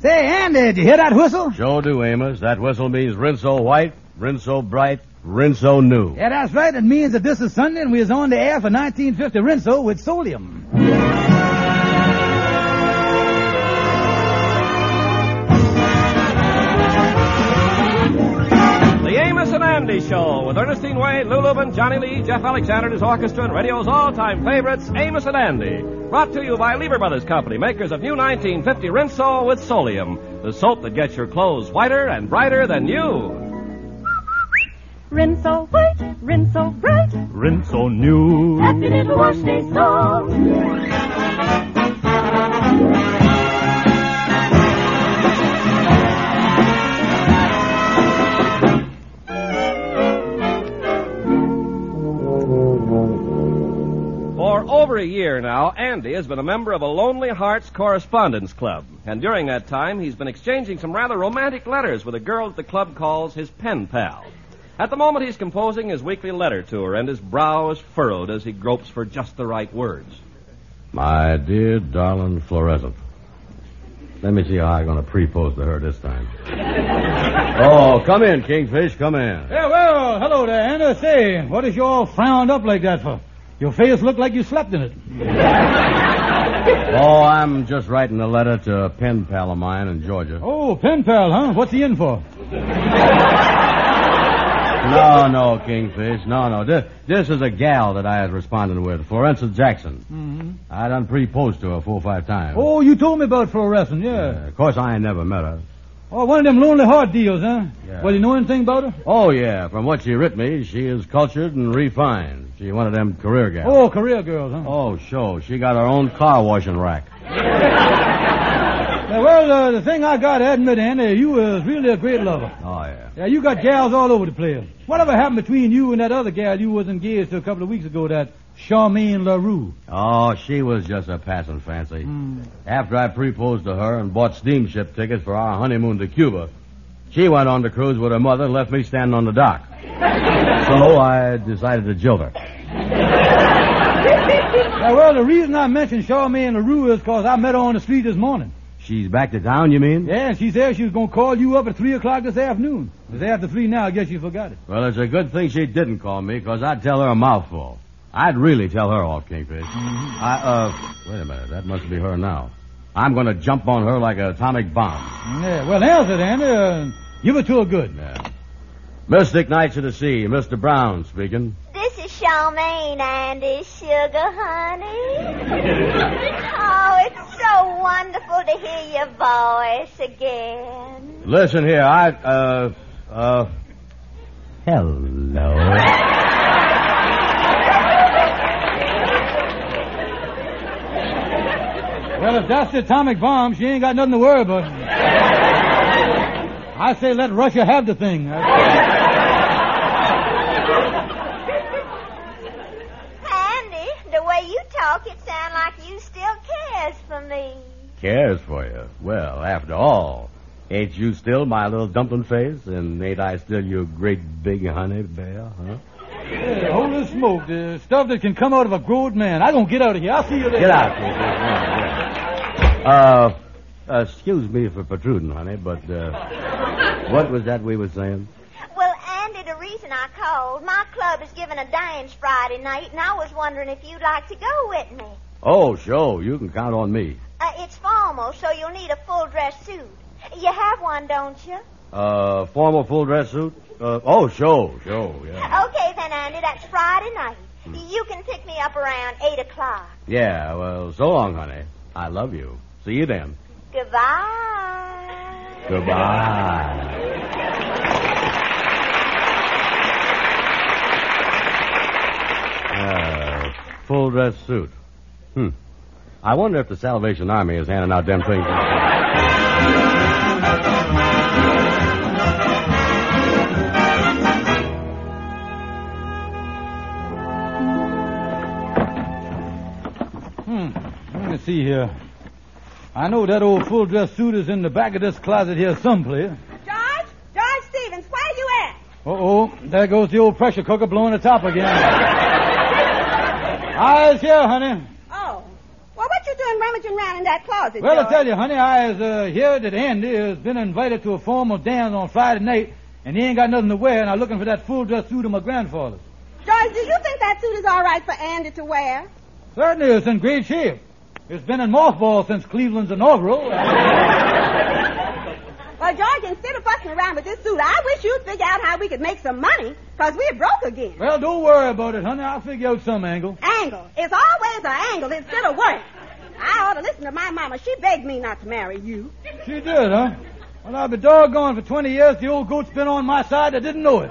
Say, Andy, did you hear that whistle? Sure do, Amos. That whistle means Rinso white, Rinso bright, Rinso new. Yeah, that's right. It means that this is Sunday and we is on the air for 1950 Rinso with Solium. The Amos and Andy Show with Ernestine Wade, Lou Lubin, Johnny Lee, Jeff Alexander and his orchestra, and radio's all-time favorites, Amos and Andy. Brought to you by Lever Brothers Company, makers of new 1950 Rinso with Solium, the soap that gets your clothes whiter and brighter than new. Rinso white, Rinso bright, Rinso new. happy little wash day song. For over a year now, Andy has been a member of a Lonely Hearts Correspondence Club. And during that time, he's been exchanging some rather romantic letters with a girl that the club calls his pen pal. At the moment, he's composing his weekly letter to her, and his brow is furrowed as he gropes for just the right words. My dear darling Florescent. Let me see how I'm going to pre-pose to her this time. Oh, come in, Kingfish, come in. Yeah, well, hello there, Andy. Say, what is you all frowned up like that for? Your face looked like you slept in it. Oh, I'm just writing a letter to a pen pal of mine in Georgia. Oh, pen pal, huh? What's he in for? No, Kingfish. No. This is a gal that I was responding with, Florenza Jackson. Mm-hmm. I done pre-posed to her 4 or 5 times. Oh, you told me about fluorescent, yeah. Of course, I ain't never met her. Oh, one of them lonely heart deals, huh? Yeah. Well, you know anything about her? Oh, yeah. From what she writ me, she is cultured and refined. She one of them career gals. Oh, career girls, huh? Oh, sure. She got her own car washing rack. Yeah, well, the thing I got to admit, Andy, you was really a great lover. Oh, yeah. Yeah, you got gals all over the place. Whatever happened between you and that other gal you was engaged to a couple of weeks ago, that Charmaine LaRue? Oh, she was just a passing fancy. After I proposed to her and bought steamship tickets for our honeymoon to Cuba, she went on the cruise with her mother and left me standing on the dock. So I decided to jilt her. Yeah, well, the reason I mentioned Charmaine LaRue is because I met her on the street this morning. She's back to town, you mean? Yeah, and she said she was going to call you up at 3 o'clock this afternoon. It's after 3 now. I guess you forgot it. Well, it's a good thing she didn't call me, because I'd tell her a mouthful. I'd really tell her off, Kingfish. Wait a minute. That must be her now. I'm going to jump on her like an atomic bomb. Yeah, well, answer it, Andy. Give it to her good. Yeah. Mystic Nights of the Sea, Mr. Brown speaking. This is Charmaine, Andy, sugar honey. Oh, it's so wonderful to hear your voice again. Listen here, hello. Well, if that's the atomic bomb, she ain't got nothing to worry about. I say let Russia have the thing. Andy, the way you talk, it sounds like you still cares for me. Cares for you? Well, after all, ain't you still my little dumpling face? And ain't I still your great big honey bear, huh? Hey, holy smoke, the stuff that can come out of a grown man. I'm going to get out of here. I'll see you later. Get out, Kingfish. Excuse me for protruding, honey, but, what was that we were saying? Well, Andy, the reason I called, my club is giving a dance Friday night, and I was wondering if you'd like to go with me. Oh, sure. You can count on me. It's formal, so you'll need a full-dress suit. You have one, don't you? Formal full dress suit? Oh, sure, yeah. Okay, then, Andy, that's Friday night. You can pick me up around 8 o'clock. Yeah, well, so long, honey. I love you. See you then. Goodbye. Goodbye. Full dress suit. I wonder if the Salvation Army is handing out them things. Let me see here. I know that old full-dress suit is in the back of this closet here someplace. George Stevens, where are you at? Uh-oh, there goes the old pressure cooker blowing the top again. Eyes here, honey. Oh. Well, what you you doing rummaging around in that closet, Well, George? I tell you, honey, I is here that Andy has been invited to a formal dance on Friday night, and he ain't got nothing to wear, and I'm looking for that full dress suit of my grandfather's. George, do you think that suit is all right for Andy to wear? Certainly, it's in great shape. It's been in mothballs since Cleveland's inaugural. Well, George, instead of fussing around with this suit, I wish you'd figure out how we could make some money, because we're broke again. Well, don't worry about it, honey. I'll figure out some angle. Angle. It's always an angle instead of work. I ought to listen to my mama. She begged me not to marry you. She did, huh? Well, I've been doggone for 20 years. The old goat's been on my side. I didn't know it.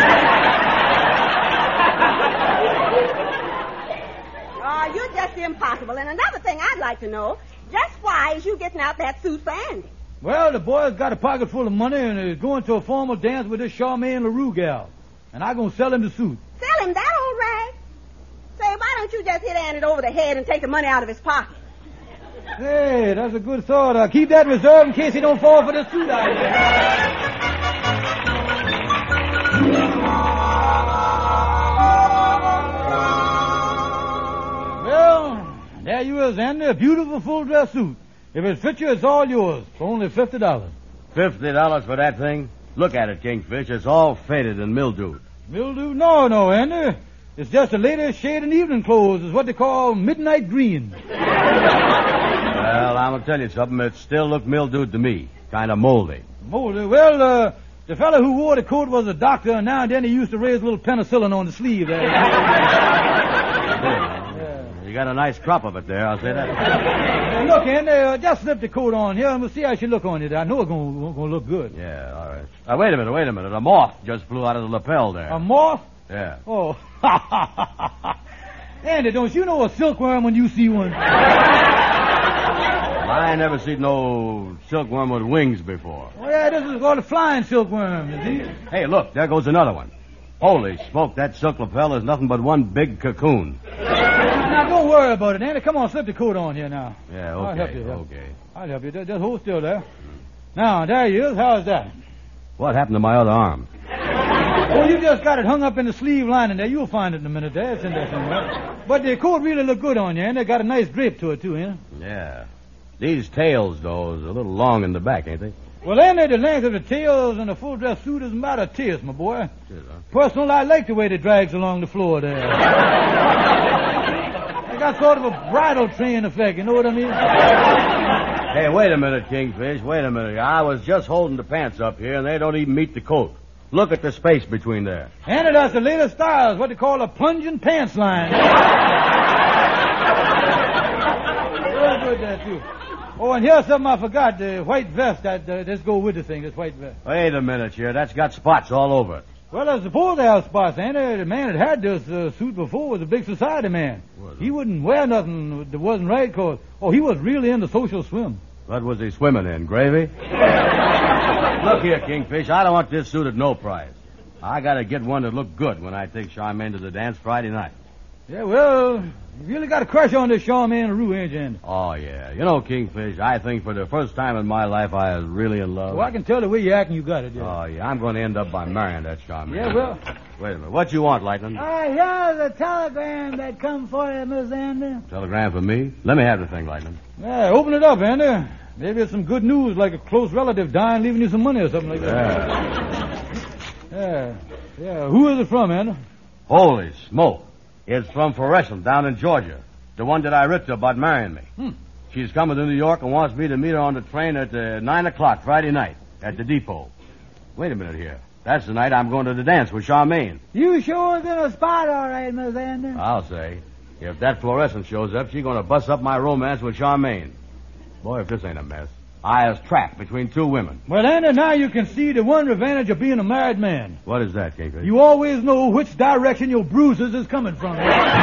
Oh, you're just impossible. And another thing I'd like to know, just why is you getting out that suit for Andy? Well, the boy's got a pocket full of money and is going to a formal dance with this Charmaine LaRue gal. And I'm going to sell him the suit. Sell him that old rag? Say, why don't you just hit Andy over the head and take the money out of his pocket? Hey, that's a good thought. I'll keep that in reserve in case he don't fall for the suit idea. Well, there you is, Andy. A beautiful full dress suit. If it fits you, it's all yours for only $50. $50 for that thing? Look at it, Kingfish. It's all faded and mildewed. Mildew? No, Andy. It's just the latest shade in evening clothes. It's what they call midnight green. Well, I'm going to tell you something. It still looked mildewed to me. Kind of moldy. Moldy? Well, the fellow who wore the coat was a doctor, and now and then he used to raise a little penicillin on the sleeve there. You got a nice crop of it there, I'll say that. Look, Andy, just slip the coat on here, and we'll see how she look on it. I know it's going to look good. Yeah, all right. Wait a minute. A moth just flew out of the lapel there. A moth? Yeah. Oh. Andy, don't you know a silkworm when you see one? I ain't never seen no silkworm with wings before. Oh, yeah, this is called a flying silkworm, you see? Hey, look, there goes another one. Holy smoke, that silk lapel is nothing but one big cocoon. Now, don't worry about it, Andy. Come on, slip the coat on here now. Yeah, okay. I'll help you. Okay. I'll help you. Just hold still there. Now, there you is. How's that? What happened to my other arm? Oh, you just got it hung up in the sleeve lining there. You'll find it in a minute there. It's in there somewhere. But the coat really look good on you, and they got a nice drape to it, too, yeah? Yeah. These tails, though, is a little long in the back, ain't they? Well, Andy, the length of the tails in a full-dress suit isn't about a taste, my boy. Sure, huh? Personally, I like the way they drags along the floor there. They got sort of a bridle train effect, you know what I mean? Hey, wait a minute, Kingfish. Wait a minute. I was just holding the pants up here, and they don't even meet the coat. Look at the space between there. Andy, that's the latest style. It's what they call a plunging pants line. Real good there, too. Oh, and here's something I forgot. The white vest. Let's go with the thing, this white vest. Wait a minute here. That's got spots all over it. Well, I suppose they have spots, Andy. The man that had this suit before was a big society man. He wouldn't wear nothing that wasn't right, because, he was really into social swim. What was he swimming in? Gravy? Look here, Kingfish. I don't want this suit at no price. I got to get one that look good when I take Charmaine to the dance Friday night. Yeah, well, you really got a crush on this Charmaine LaRue, ain't you, Andy? Oh, yeah. You know, Kingfish, I think for the first time in my life I was really in love. Well, I can tell the way you act and you got it, yeah. Oh, yeah. I'm going to end up by marrying that Charmaine. Yeah, well... Wait a minute. What you want, Lightning? Here's a telegram that come for you, Miss Andy. Telegram for me? Let me have the thing, Lightning. Yeah, open it up, Andy. Maybe it's some good news, like a close relative dying, leaving you some money or something like that. Yeah. Who is it from, Andy? Holy smoke. It's from Florissant down in Georgia. The one that I writ to about marrying me. She's coming to New York and wants me to meet her on the train at 9 o'clock Friday night at the depot. Wait a minute here. That's the night I'm going to the dance with Charmaine. You sure in a spot, all right, Miss Andy. I'll say. If that Florissant shows up, she's going to bust up my romance with Charmaine. Boy, if this ain't a mess. I was trapped between two women. Well, Andy, now you can see the one advantage of being a married man. What is that, Kingfish? You always know which direction your bruises is coming from.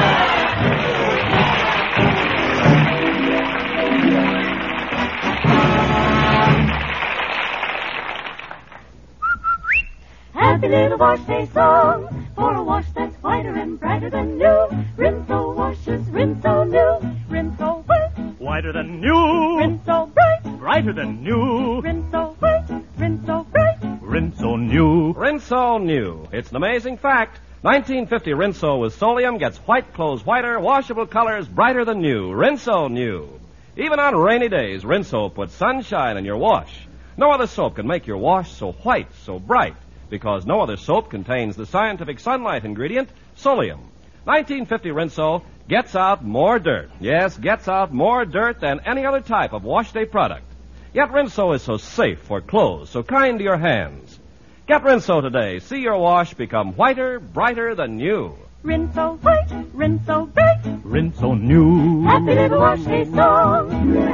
Happy little wash day song for a wash that's whiter and brighter than new. Rinso washes, Rinso new. Rinso white, Whiter than new. Rinso bright, Brighter than new. Rinso white, Rinso bright. Rinso new. Rinso new. It's an amazing fact. 1950 Rinso with Solium gets white clothes whiter, washable colors brighter than new. Rinso new. Even on rainy days, Rinso puts sunshine in your wash. No other soap can make your wash so white, so bright, because no other soap contains the scientific sunlight ingredient, Solium. 1950 Rinso gets out more dirt. Yes, gets out more dirt than any other type of wash day product. Yet Rinso is so safe for clothes, so kind to your hands. Get Rinso today. See your wash become whiter, brighter than new. Rinso white, Rinso bright, Rinso new. happy little wash day song.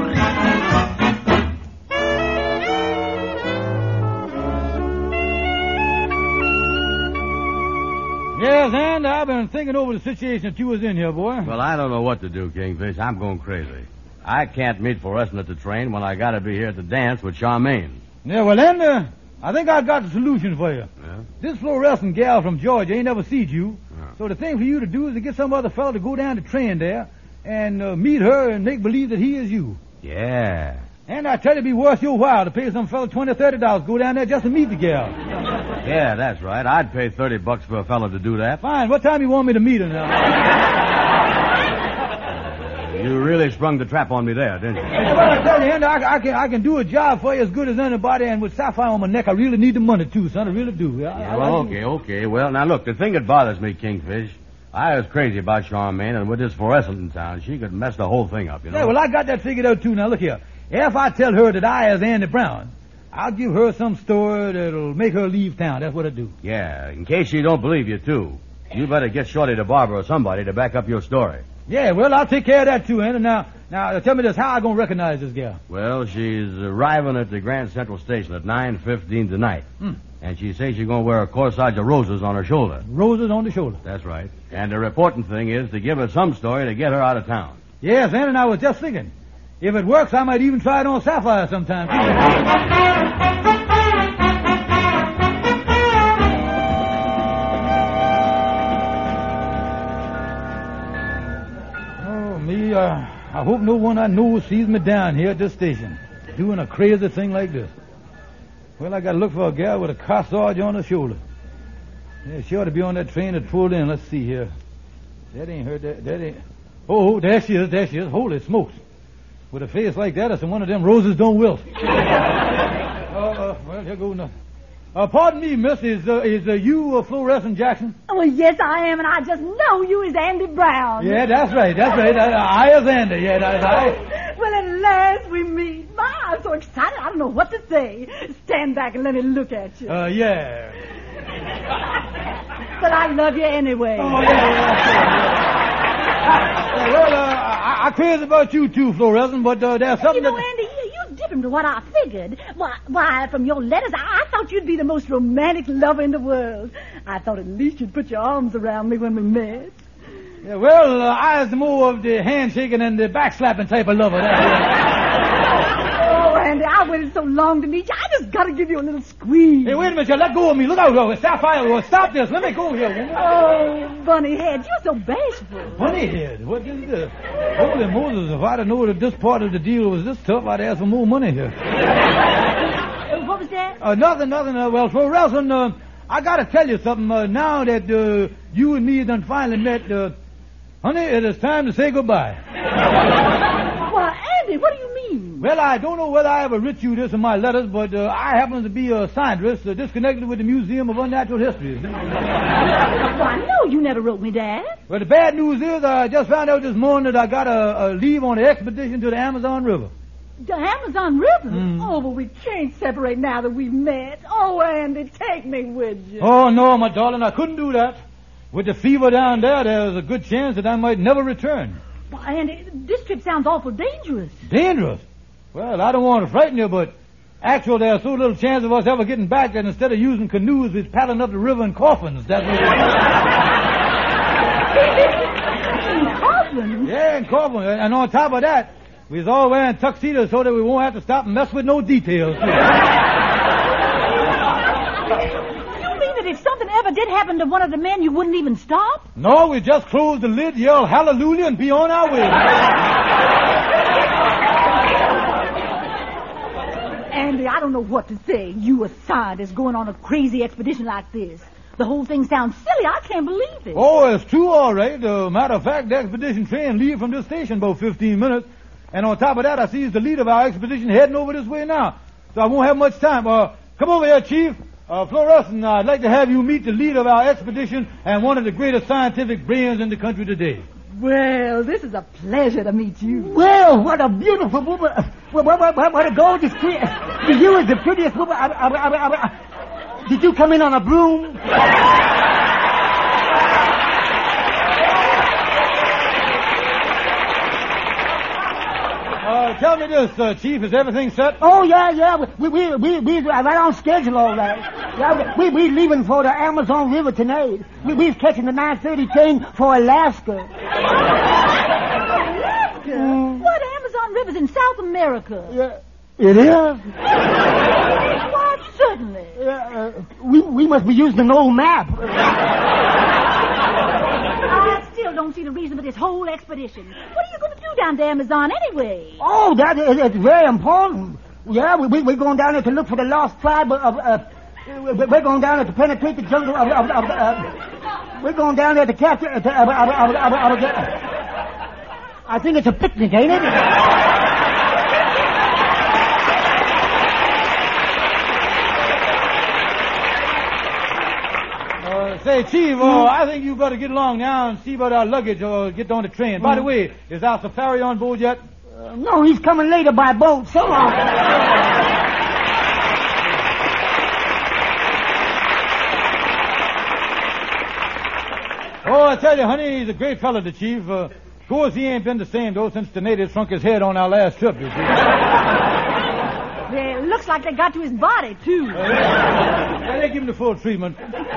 Yes, and I've been thinking over the situation that you was in here, boy. Well, I don't know what to do, Kingfish. I'm going crazy. I can't meet fluorescent at the train when I got to be here at the dance with Charmaine. Yeah, well, then, I think I've got the solution for you. Yeah? This fluorescent gal from Georgia ain't never seen you. Yeah. So the thing for you to do is to get some other fellow to go down the train there and meet her and make believe that he is you. Yeah. And I tell you, it'd be worth your while to pay some fellow $20 or $30 go down there just to meet the gal. Yeah, that's right. I'd pay $30 for a fellow to do that. Fine. What time you want me to meet her now? You really sprung the trap on me there, didn't you? Well, I tell you, Andy, I can do a job for you as good as anybody, and with sapphire on my neck, I really need the money, too, son. I really do. Okay. Well, now, look, the thing that bothers me, Kingfish, I was crazy about Charmaine, and with this fluorescent in town, she could mess the whole thing up, you know? Yeah, well, I got that figured out, too. Now, look here. If I tell her that I is Andy Brown, I'll give her some story that'll make her leave town. That's what I do. Yeah, in case she don't believe you, too. You better get Shorty to Barbara or somebody to back up your story. Yeah, well, I'll take care of that, too, Andy. Now, tell me this. How I going to recognize this gal? Well, she's arriving at the Grand Central Station at 9:15 tonight. And she says she's going to wear a corsage of roses on her shoulder. Roses on the shoulder. That's right. And the important thing is to give her some story to get her out of town. Yes, Andy, and I was just thinking. If it works, I might even try it on Sapphire sometime. Oh, me, I hope no one I know sees me down here at this station doing a crazy thing like this. Well, I got to look for a gal with a corsage on her shoulder. Yeah, she ought to be on that train that pulled in. Let's see here. That ain't her. That ain't... Oh, there she is. Holy smokes. With a face like that, it's one of them roses don't wilt. Well, here goes nothing. Pardon me, miss, is you Fluorescent Jackson? Oh, yes, I am, and I just know you is Andy Brown. Yeah, that's right. I is Andy, yeah, that's right. Well, at last we meet. My, I'm so excited, I don't know what to say. Stand back and let me look at you. Yeah. But I love you anyway. Oh, yeah. Well, I'm crazy about you too, Fluorescent, but there's something You know, Andy, you're different from what I figured. Why, from your letters, I thought you'd be the most romantic lover in the world. I thought at least you'd put your arms around me when we met. Yeah, well, I was more of the handshaking and the backslapping type of lover. Oh, Andy, I waited so long to meet you. I just got to give you a little squeeze. Hey, wait a minute, let go of me. Look out, Sapphire. Stop this. Let me go here. Oh, bunny head, you're so bashful. Bunny head? What is this? Holy Moses, if I'd have known that this part of the deal was this tough, I'd ask for more money here. What was that? Nothing. Well, Fluorescent, I got to tell you something. Now that you and me done finally met, honey, it is time to say goodbye. Why, Andy, what do you mean? Well, I don't know whether I ever writ you this in my letters, but I happen to be a scientist disconnected with the Museum of Unnatural History. Why, no, you never wrote me that. Well, the bad news is I just found out this morning that I got to leave on the expedition to the Amazon River. The Amazon River? Oh, but we can't separate now that we've met. Oh, Andy, take me with you. Oh, no, my darling, I couldn't do that. With the fever down there's a good chance that I might never return. Well, Andy, this trip sounds awful dangerous. Dangerous? Well, I don't want to frighten you, but actually there's so little chance of us ever getting back that instead of using canoes, we're paddling up the river in coffins. That's what In coffins? Yeah, in coffins. And on top of that, we's all wearing tuxedos so that we won't have to stop and mess with no details. If something ever did happen to one of the men, you wouldn't even stop? No, we just close the lid, yell hallelujah, and be on our way. Andy, I don't know what to say. You, a scientist, going on a crazy expedition like this. The whole thing sounds silly. I can't believe it. Oh, it's true, all right. Matter of fact, the expedition train leave from this station about 15 minutes. And on top of that, I see he's the leader of our expedition heading over this way now. So I won't have much time. Come over here, Chief. Florescent, I'd like to have you meet the leader of our expedition and one of the greatest scientific brains in the country today. Well, this is a pleasure to meet you. Well, what a beautiful woman. What a gorgeous creature. You is the prettiest woman. Did you come in on a broom? Tell me this, Chief, is everything set? Oh, yeah. We right on schedule, all right. Yeah, we leaving for the Amazon River tonight. We's catching the 9:30 train for Alaska. Alaska? What Amazon River's in South America? Yeah, it is. Why, certainly. We must be using an old map. I still don't see the reason for this whole expedition. What are you going to do down the Amazon anyway? Oh, it's very important. Yeah, we're going down there to look for the lost tribe of we're going down there to penetrate the jungle we're going down there to capture I think it's a picnic, ain't it? Say, Chief, I think you better get along now and see about our luggage or get on the train. By the way, is our safari on board yet? No, he's coming later by boat. So long. I tell you, honey, he's a great fellow, the Chief. Of course, he ain't been the same, though, since the natives shrunk his head on our last trip, you see. Well, it looks like they got to his body, too. Yeah, they give him the full treatment.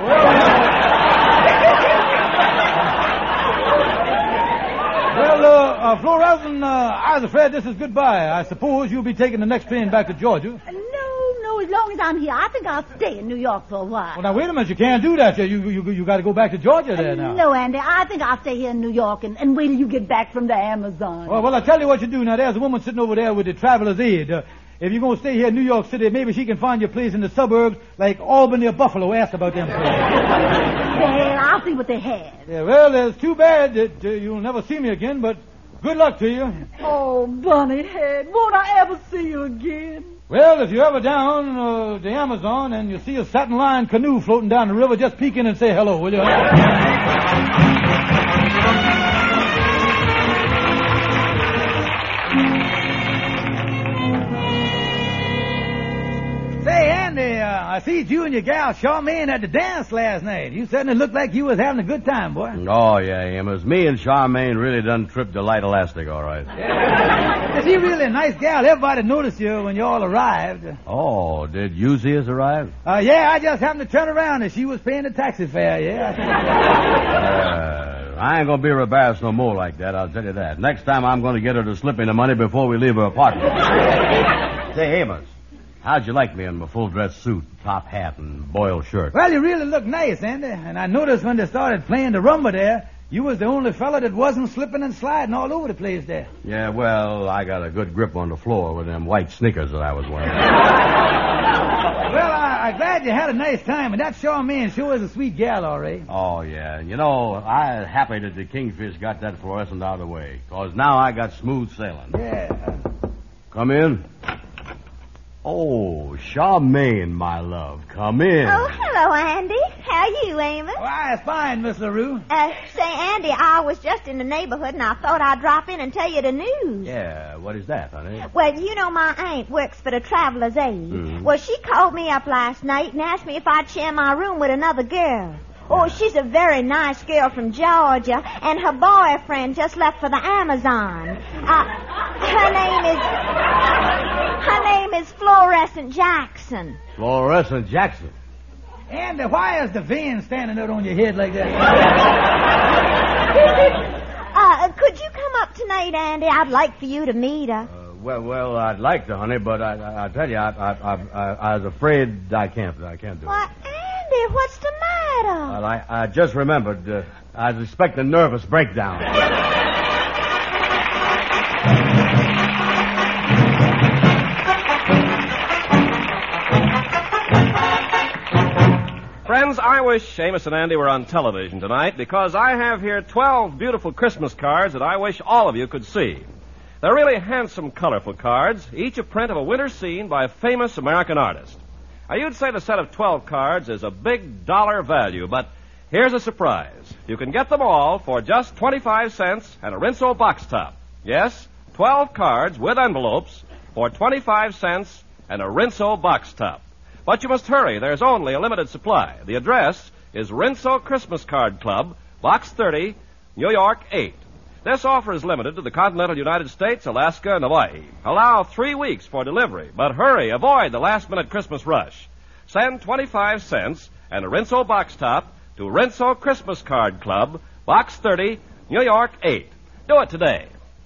Florescent, I was afraid this is goodbye. I suppose you'll be taking the next train back to Georgia. No, as long as I'm here, I think I'll stay in New York for a while. Well, now, wait a minute. You can't do that. You got to go back to Georgia there now. No, Andy, I think I'll stay here in New York and wait till you get back from the Amazon. Well, I'll tell you what you do. Now, there's a woman sitting over there with the traveler's aid. If you're going to stay here in New York City, maybe she can find you a place in the suburbs like Albany or Buffalo. Ask about them places. Well, I'll see what they have. Yeah, well, it's too bad that you'll never see me again, but good luck to you. Oh, Bunnyhead, won't I ever see you again? Well, if you're ever down the Amazon and you see a satin line canoe floating down the river, just peek in and say hello, will you? Say, Andy, I see you and your gal Charmaine at the dance last night. You certainly looked like you was having a good time, boy. Oh, yeah, Amos. Me and Charmaine really done tripped the light elastic, all right. Is she really a nice gal? Everybody noticed you when you all arrived. Oh, did you see us arrive? Yeah, I just happened to turn around and she was paying the taxi fare, yeah. I ain't gonna be embarrassed no more like that, I'll tell you that. Next time I'm gonna get her to slip me the money before we leave her apartment. Say, Amos, how'd you like me in my full dress suit, top hat, and boiled shirt? Well, you really look nice, Andy. And I noticed when they started playing the rumba there, you was the only fella that wasn't slipping and sliding all over the place there. Yeah, well, I got a good grip on the floor with them white sneakers that I was wearing. Well, I'm glad you had a nice time, and that Charmaine sure is a sweet gal, all right. Oh, yeah. You know, I'm happy that the Kingfish got that fluorescent out of the way, because now I got smooth sailing. Yeah. Come in. Oh, Charmaine, my love. Come in. Oh, hello, Andy. How are you, Amos? Why, it's fine, Miss LaRue. Say, Andy, I was just in the neighborhood, and I thought I'd drop in and tell you the news. Yeah, what is that, honey? Well, you know my aunt works for the Traveler's Aid. Mm-hmm. Well, she called me up last night and asked me if I'd share my room with another girl. Oh, she's a very nice girl from Georgia, and her boyfriend just left for the Amazon. Her name is Florescent Jackson. Florescent Jackson? Andy, why is the vein standing out on your head like that? Could you come up tonight, Andy? I'd like for you to meet her. Well, I'd like to, honey, but I tell you, I was afraid I can't do it. Why, Andy, what's the matter? Well, I just remembered, I was expecting a nervous breakdown. Friends, I wish Amos and Andy were on television tonight because I have here 12 beautiful Christmas cards that I wish all of you could see. They're really handsome, colorful cards, each a print of a winter scene by a famous American artist. Now, you'd say the set of 12 cards is a big dollar value, but here's a surprise. You can get them all for just 25 cents and a Rinso box top. Yes, 12 cards with envelopes for 25 cents and a Rinso box top. But you must hurry. There's only a limited supply. The address is Rinso Christmas Card Club, Box 30, New York 8. This offer is limited to the continental United States, Alaska, and Hawaii. Allow 3 weeks for delivery, but hurry. Avoid the last-minute Christmas rush. Send 25 cents and a Rinso box top to Rinso Christmas Card Club, Box 30, New York 8. Do it today.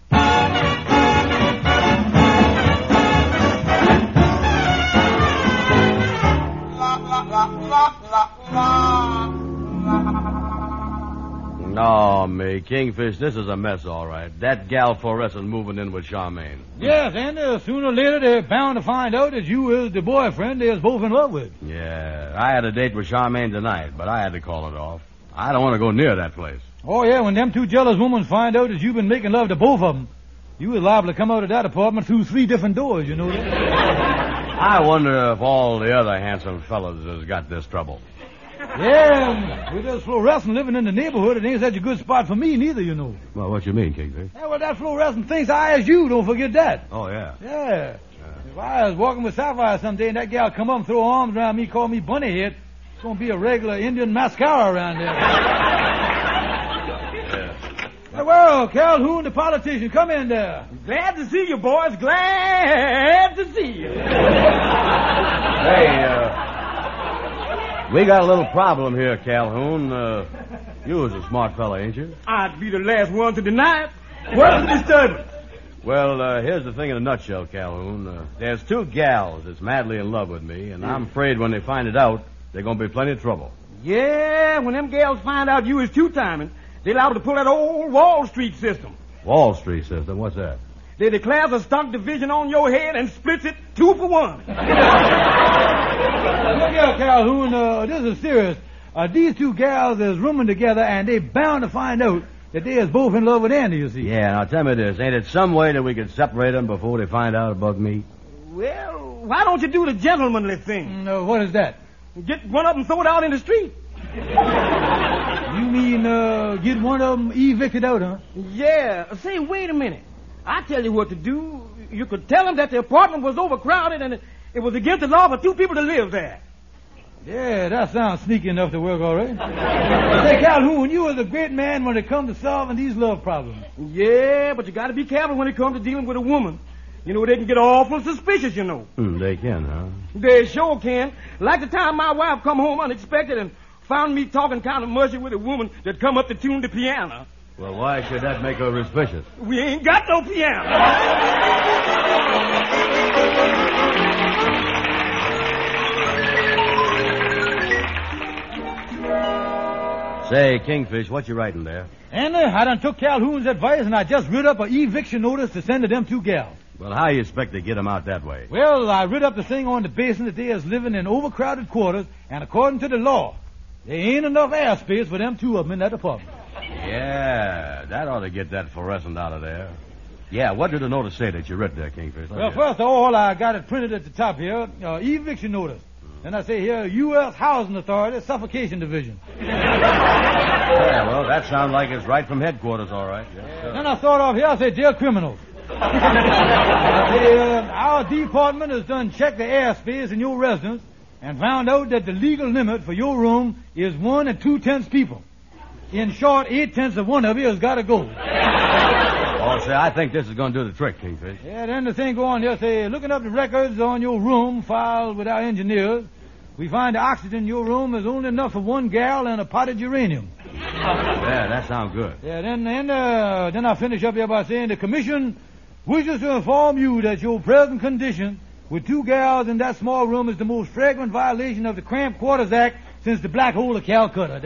No, me, Kingfish, this is a mess, all right. That gal Fluorescent moving in with Charmaine. Yes, and sooner or later they're bound to find out that you is the boyfriend they're both in love with. Yeah, I had a date with Charmaine tonight, but I had to call it off. I don't want to go near that place. Oh, yeah, when them two jealous women find out that you've been making love to both of them, you is liable to come out of that apartment through 3 different doors, you know that? I wonder if all the other handsome fellas has got this trouble. Yeah, with this Fluorescent living in the neighborhood, it ain't such a good spot for me neither, you know. Well, what you mean, Kingfish? Yeah, well, that Fluorescent thinks I is you, don't forget that. Oh, yeah. Yeah. If I was walking with Sapphire someday and that gal come up and throw her arms around me, call me Bunnyhead, it's going to be a regular Indian mascara around there. Hey, well, Calhoun, the politician, come in there. Glad to see you, boys. Glad to see you. Hey, we got a little problem here, Calhoun. You was a smart fella, ain't you? I'd be the last one to deny it. What's the disturbance? Well, here's the thing in a nutshell, Calhoun. There's 2 gals that's madly in love with me, and I'm afraid when they find it out, they're going to be plenty of trouble. Yeah, when them gals find out you is two-timing, they liable to pull that old Wall Street system. Wall Street system? What's that? They declares a stock division on your head and splits it 2 for 1. Look here, Calhoun, this is serious. These 2 gals is rooming together, and they bound to find out that they is both in love with Andy, you see. Yeah, now tell me this. Ain't it some way that we could separate them before they find out about me? Well, why don't you do the gentlemanly thing? No, what is that? Get one of them thrown out in the street. You mean, get one of them evicted out, huh? Yeah. Say, wait a minute. I tell you what to do. You could tell them that the apartment was overcrowded and it was against the law for 2 people to live there. Yeah, that sounds sneaky enough to work all right. Say, Calhoun, you was a great man when it comes to solving these love problems. Yeah, but you got to be careful when it comes to dealing with a woman. You know, they can get awful suspicious, you know. They can, huh? They sure can. Like the time my wife come home unexpected and found me talking kind of mushy with a woman that come up to tune the piano. Well, why should that make her suspicious? We ain't got no piano. Say, Kingfish, what you writing there? And I done took Calhoun's advice, and I just writ up an eviction notice to send to them 2 gals. Well, how you expect to get them out that way? Well, I writ up the thing on the basis that they is living in overcrowded quarters, and according to the law, there ain't enough airspace for them 2 of them in that apartment. Yeah, that ought to get that Fluorescent out of there. Yeah, what did the notice say that you writ there, Kingfish? Well, first of all, I got it printed at the top here, eviction notice. Then I say here, U.S. Housing Authority, Suffocation Division. Yeah, well, that sounds like it's right from headquarters, all right. Yes, then I start off here, I say, dear criminals. I say, our department has done checked the airspace in your residence and found out that the legal limit for your room is 1 2/10 people. In short, 8/10 of one of you has got to go. Oh, say, I think this is going to do the trick, Kingfish. Yeah, then the thing go on here, say, looking up the records on your room filed with our engineers, we find the oxygen in your room is only enough for 1 gal and a potted uranium. Yeah, that sounds good. Yeah, then I finish up here by saying the commission wishes to inform you that your present condition with 2 gals in that small room is the most flagrant violation of the Cramped Quarters Act since the Black Hole of Calcutta.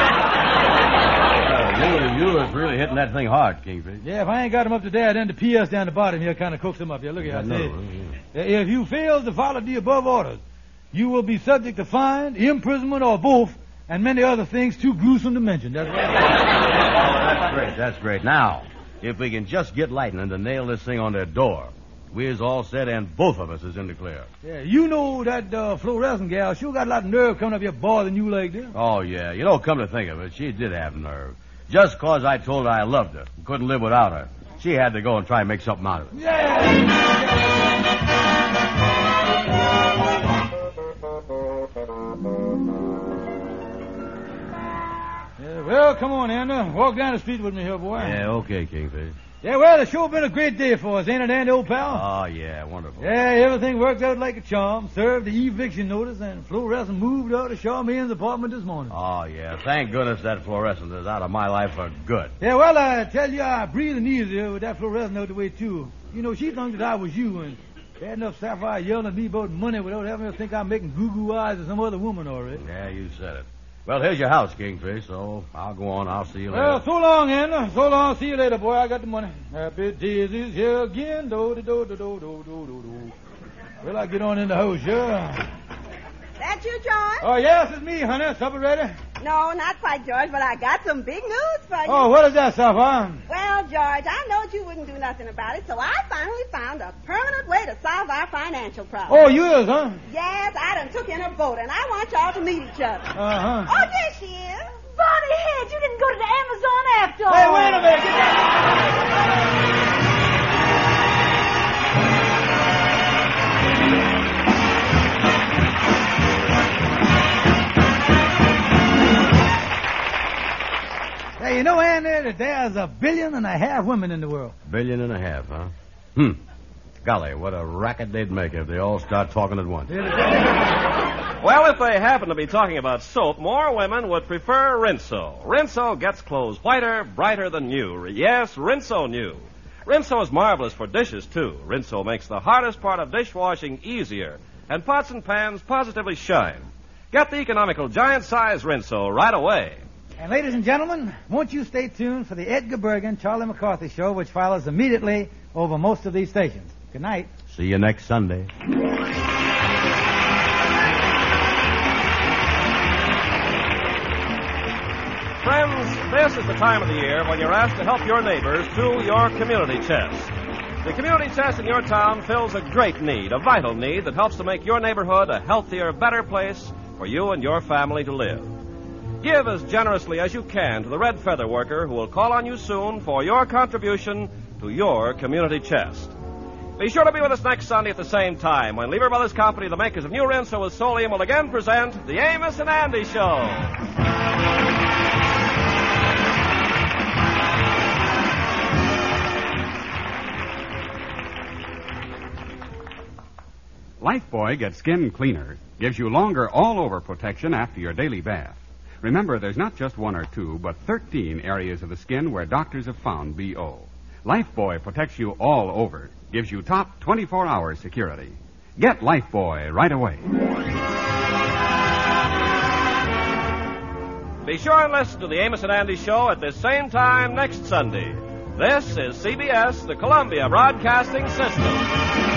You was really hitting that thing hard, Kingfish. Yeah, if I ain't got them up to there, then the P.S. down the bottom here kind of cooks them up. Yeah, look here. I say, if you fail to follow the above orders, you will be subject to fine, imprisonment, or both, and many other things too gruesome to mention. That's right. That's great. Now, If we can just get Lightning to nail this thing on their door, we is all set and both of us is in the clear. Yeah, you know that fluorescent gal sure got a lot of nerve coming up here bothering you like this. Oh, yeah. You know, come to think of it, she did have nerve. Just 'cause I told her I loved her and couldn't live without her, she had to go and try and make something out of it. Well, come on, Andy. Walk down the street with me here, boy. Yeah, okay, Kingfish. Yeah, well, it's sure been a great day for us, ain't it, Andy, old pal? Oh, yeah, wonderful. Yeah, everything worked out like a charm. Served the eviction notice, and fluorescent moved out of Shaw Meehan's apartment this morning. Oh, yeah. Thank goodness that fluorescent is out of my life for good. Yeah, well, I tell you, I'm breathing easier with that fluorescent out the way, too. You know, she thought that I was you, and bad enough Sapphire yelling at me about money without having her think I'm making goo-goo eyes at some other woman already. Yeah, you said it. Well, here's your house, Kingfish, so I'll go on. I'll see you later. Well, so long, Anna. So long. See you later, boy. I got the money. Happy days is here again. Do-do-do-do-do-do-do-do. Well, I get on in the house, sure. That you, George? Oh, yes, it's me, honey. Supper ready? No, not quite, George, but I got some big news for you. Oh, what is that, Sapphire? Well, George, I know you wouldn't do nothing about it, so I finally found a permanent way to solve our financial problem. Oh, you is, huh? Yes, I done took in a boat, and I want y'all to meet each other. Uh-huh. Oh, there she is. Bonnie Head, you didn't go to the Amazon after all. Hey, wait a minute. Get that. Hey, you know, Andy, that there's 1.5 billion women in the world. 1.5 billion, huh? Golly, what a racket they'd make if they all start talking at once. Well, if they happen to be talking about soap, more women would prefer Rinso. Rinso gets clothes whiter, brighter than new. Yes, Rinso new. Rinso is marvelous for dishes, too. Rinso makes the hardest part of dishwashing easier, and pots and pans positively shine. Get the economical giant-size Rinso right away. And ladies and gentlemen, won't you stay tuned for the Edgar Bergen, Charlie McCarthy show, which follows immediately over most of these stations. Good night. See you next Sunday. Friends, this is the time of the year when you're asked to help your neighbors to your community chest. The community chest in your town fills a great need, a vital need that helps to make your neighborhood a healthier, better place for you and your family to live. Give as generously as you can to the Red Feather Worker, who will call on you soon for your contribution to your community chest. Be sure to be with us next Sunday at the same time when Lever Brothers Company, the makers of New Rinso with Solium, will again present The Amos and Andy Show. Lifebuoy gets skin cleaner, gives you longer all-over protection after your daily bath. Remember, there's not just one or two, but 13 areas of the skin where doctors have found BO. Lifebuoy protects you all over, gives you top 24-hour security. Get Lifebuoy right away. Be sure and listen to the Amos and Andy Show at this same time next Sunday. This is CBS, the Columbia Broadcasting System.